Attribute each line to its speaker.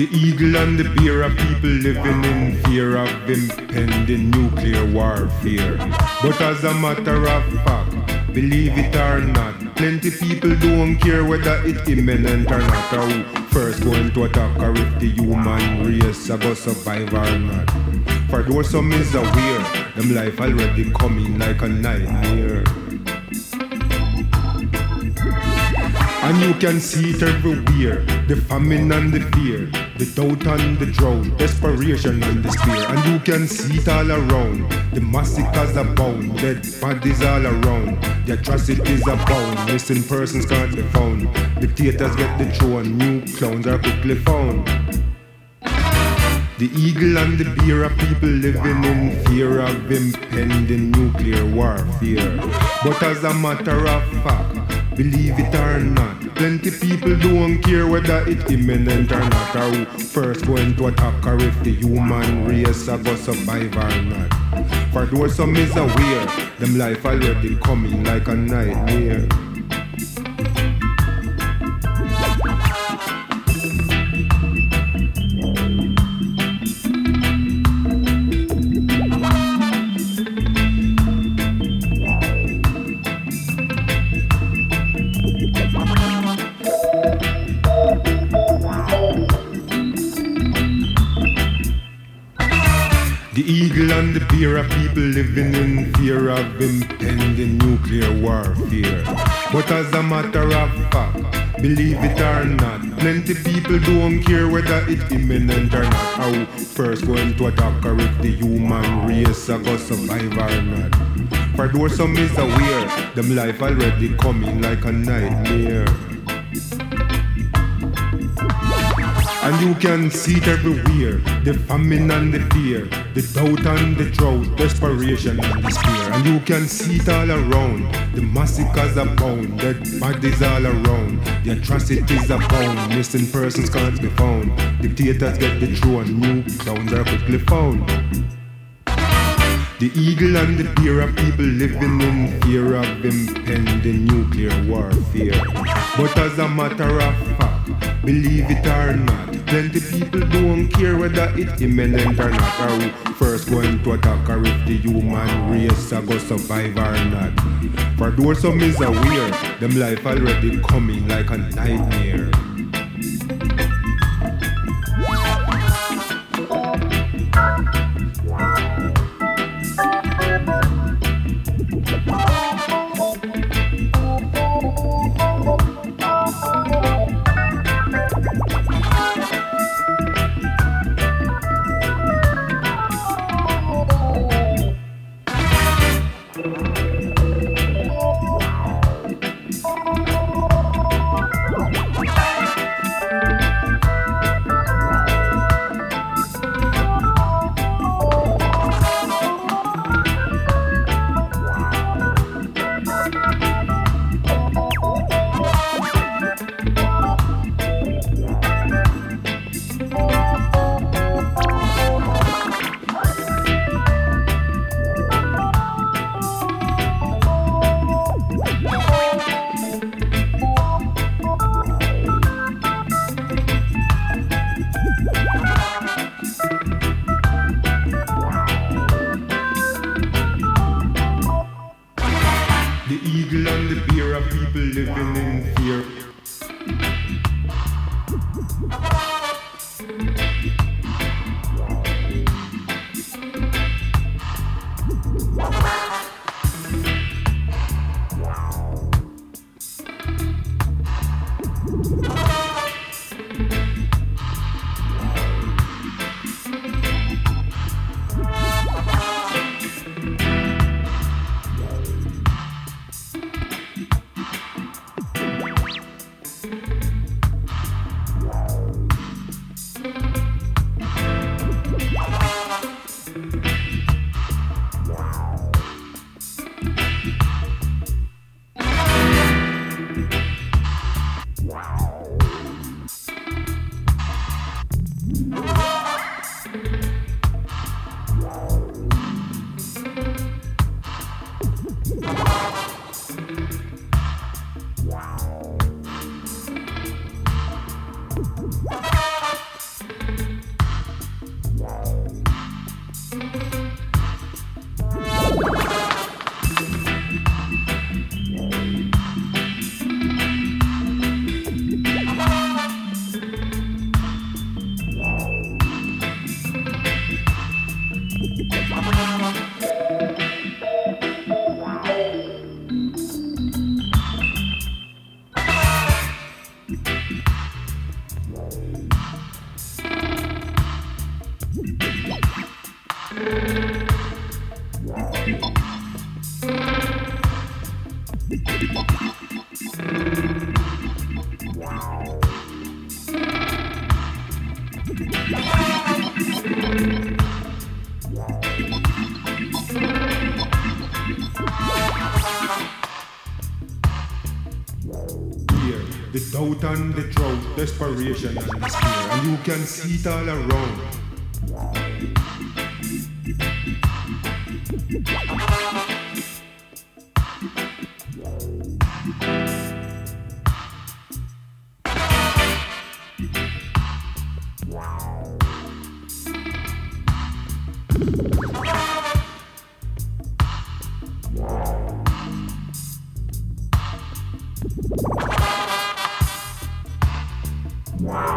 Speaker 1: The eagle and the bear are people living in fear of impending nuclear warfare. But as a matter of fact, believe it or not, plenty people don't care whether it's imminent or not, or who first going to attack, or if the human race are going to survive or not. For those some is aware, them life already coming like a nightmare. And you can see it everywhere, the famine and the fear, the doubt and the drought, desperation and despair. And you can see it all around, the massacres abound, dead bodies all around, the atrocities abound, missing persons can't be found, dictators get the throne, new clowns are quickly found. The eagle and the bear are people living in fear of impending nuclear warfare. But as a matter of fact, believe it or not, plenty people don't care whether it's imminent or not, or who first going to attack, or if the human race are going to survive or not. For those some is aware, them life already coming like a nightmare. The eagle and the bear are people living in fear of impending nuclear warfare. But as a matter of fact, believe it or not, plenty people don't care whether it's imminent or not, or who first going to attack, or if the human race are going to survive or not. For those some is aware, them life already coming like a nightmare. And you can see it everywhere, the famine and the fear, the doubt and the drought, desperation and despair. And you can see it all around, the massacres abound, dead bodies all around, the atrocities abound, missing persons can't be found, dictators get the throne, new clowns are quickly found. The eagle and the bear are people living in fear of impending nuclear warfare. But as a matter of fact, believe it or not, plenty people don't care whether it's imminent or not, or who first going to attack, or if the human race are going to survive or not. For those some is aware, them life already coming like a nightmare. The doubt and the drought, desperation and despair, and you can see it all around. Wow.